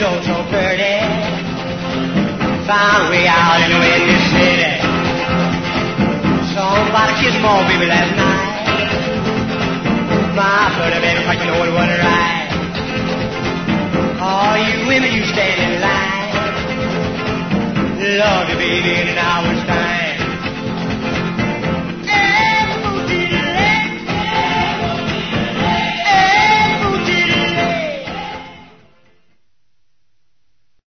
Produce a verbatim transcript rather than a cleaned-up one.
so, so pretty. Found way out in the windy city. Somebody kissed more baby last night. My pretty baby, but you know it wasn't right. All you women, you stand in line. Love you, baby, in an hour's time.